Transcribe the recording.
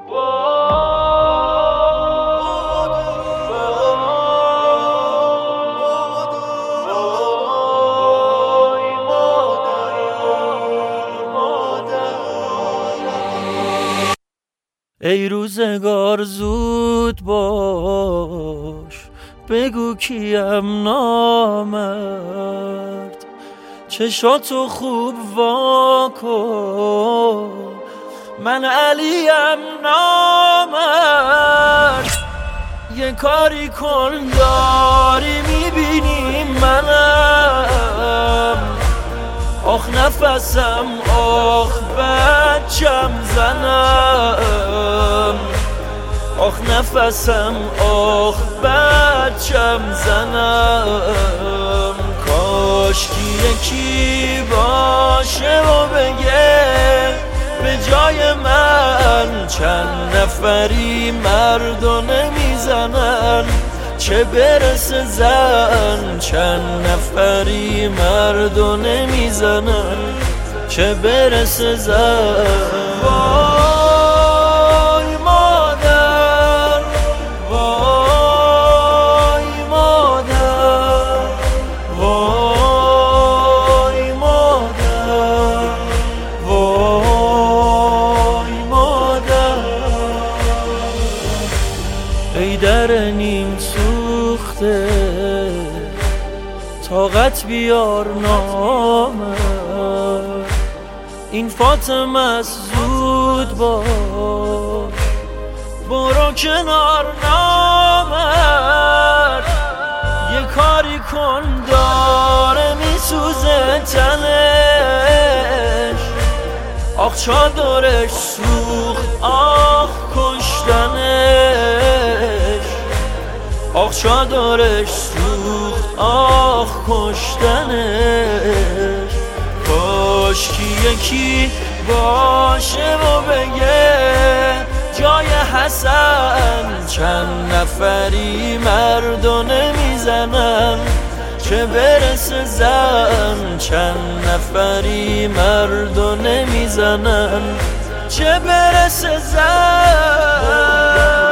ای روزگار زود باش، بگو کیم نامرد، چشاتو خوب واکن، من علیم نامرد. یه کاری کن داری میبینی منم، آخ نفسم آخ بچم زنم، آخ نفسم آخ بچم زنم. کاش کی یکی باشه و بگه به جای من چند نفری مردو نمیزنن، چه برسه زن چند نفری مردو نمیزنن، چه برسه زن. وای مادر، وای مادر، وای مادر، وای مادر. ای در نیم سوخته طاقت بیار نامه، این فاطمه است زود باش، برو کنار نامرد. یه کاری کن داره میسوزه تنش، آخ چادرش سوخت آخ کشتنش، آخ چادرش سوخت آخ کشتنش. کاش کی یکی باشه و بگه جای حسن چند نفری مردو نمیزنن، چه برسه زن چند نفری مردو نمیزنن، چه برسه زن.